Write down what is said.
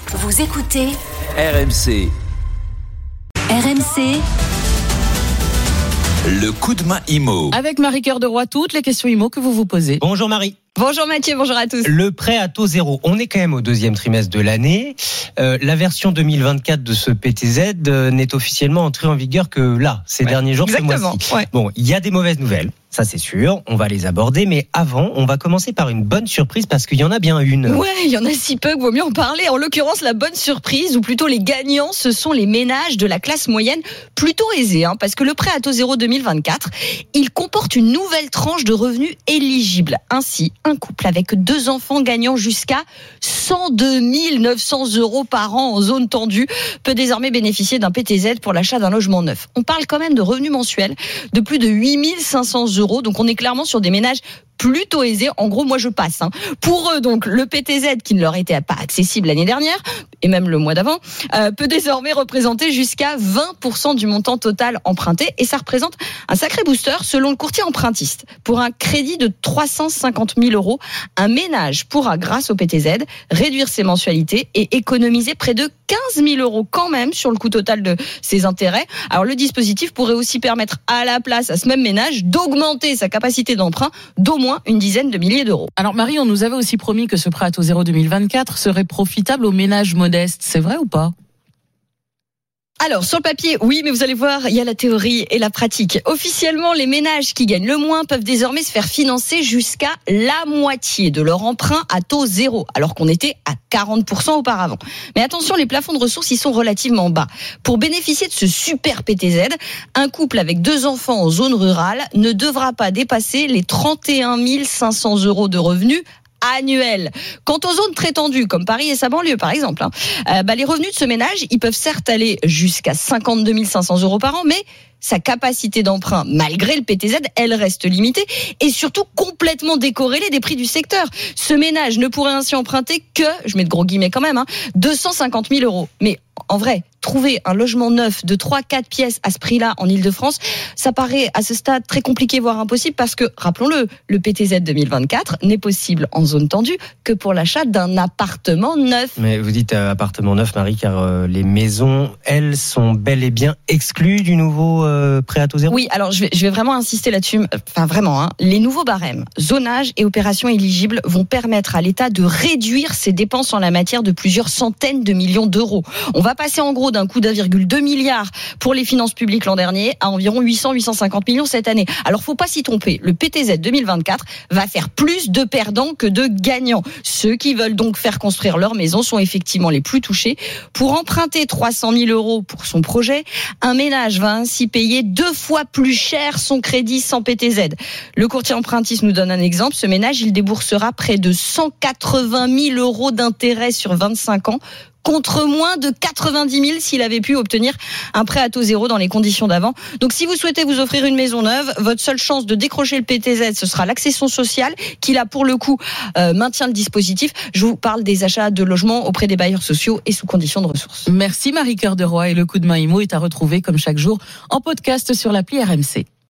Vous écoutez RMC. RMC. Le coup de main IMO. Avec Marie Cœur de Roy, toutes les questions IMO que vous vous posez. Bonjour Marie. Bonjour Mathieu, bonjour à tous. Le prêt à taux zéro, on est quand même au deuxième trimestre de l'année. La version 2024 de ce PTZ n'est officiellement entrée en vigueur que là, ces derniers jours, ce mois-ci. Ouais. Bon, il y a des mauvaises nouvelles, ça c'est sûr, on va les aborder, mais avant, on va commencer par une bonne surprise parce qu'il y en a bien une. Ouais, il y en a si peu qu'il vaut mieux en parler. En l'occurrence, la bonne surprise, ou plutôt les gagnants, ce sont les ménages de la classe moyenne plutôt aisés, parce que le prêt à taux zéro 2024, il comporte une nouvelle tranche de revenus éligibles. Ainsi, un couple avec 2 enfants gagnant jusqu'à 102 900 € par an en zone tendue peut désormais bénéficier d'un PTZ pour l'achat d'un logement neuf. On parle quand même de revenus mensuels de plus de 8 500 €, donc on est clairement sur des ménages plutôt aisés. En gros, moi je passe. Pour eux, donc, le PTZ qui ne leur était pas accessible l'année dernière, et même le mois d'avant, peut désormais représenter jusqu'à 20% du montant total emprunté. Et ça représente un sacré booster selon le courtier empruntiste. Pour un crédit de 350 000 €, un ménage pourra, grâce au PTZ, réduire ses mensualités et économiser près de 15 000 € quand même sur le coût total de ses intérêts. Alors le dispositif pourrait aussi permettre à la place à ce même ménage d'augmenter sa capacité d'emprunt d'au moins une dizaine de milliers d'euros. Alors Marie, on nous avait aussi promis que ce prêt à taux zéro 2024 serait profitable aux ménages modestes. C'est vrai ou pas ? Alors, sur le papier, oui, mais vous allez voir, il y a la théorie et la pratique. Officiellement, les ménages qui gagnent le moins peuvent désormais se faire financer jusqu'à la moitié de leur emprunt à taux zéro, alors qu'on était à 40% auparavant. Mais attention, les plafonds de ressources, ils sont relativement bas. Pour bénéficier de ce super PTZ, un couple avec 2 enfants en zone rurale ne devra pas dépasser les 31 500 € de revenus annuel. Quant aux zones très tendues, comme Paris et sa banlieue par exemple, les revenus de ce ménage, ils peuvent certes aller jusqu'à 52 500 € par an, mais sa capacité d'emprunt, malgré le PTZ, elle reste limitée et surtout complètement décorrélée des prix du secteur. Ce ménage ne pourrait ainsi emprunter que, je mets de gros guillemets quand même, 250 000 €. Mais en vrai, trouver un logement neuf de 3-4 pièces à ce prix-là en Ile-de-France, ça paraît à ce stade très compliqué, voire impossible, parce que, rappelons-le, le PTZ 2024 n'est possible en zone tendue que pour l'achat d'un appartement neuf. Mais vous dites appartement neuf, Marie, car les maisons, elles, sont bel et bien exclues du nouveau prêt à taux zéro. Oui, alors je vais vraiment insister là-dessus. Enfin, vraiment, les nouveaux barèmes, zonage et opérations éligibles vont permettre à l'État de réduire ses dépenses en la matière de plusieurs centaines de millions d'euros. On va passer en gros d'un coût d'1,2 milliard pour les finances publiques l'an dernier à environ 800-850 millions cette année. Alors faut pas s'y tromper, le PTZ 2024 va faire plus de perdants que de gagnants. Ceux qui veulent donc faire construire leur maison sont effectivement les plus touchés. Pour emprunter 300 000 € pour son projet, un ménage va ainsi payer 2 fois plus cher son crédit sans PTZ. Le courtier empruntiste nous donne un exemple. Ce ménage, il déboursera près de 180 000 € d'intérêt sur 25 ans, contre moins de 90 000 s'il avait pu obtenir un prêt à taux zéro dans les conditions d'avant. Donc si vous souhaitez vous offrir une maison neuve, votre seule chance de décrocher le PTZ, ce sera l'accession sociale qui là pour le coup maintient le dispositif. Je vous parle des achats de logements auprès des bailleurs sociaux et sous conditions de ressources. Merci Marie Cœur de Roy, et le coup de main IMO est à retrouver comme chaque jour en podcast sur l'appli RMC.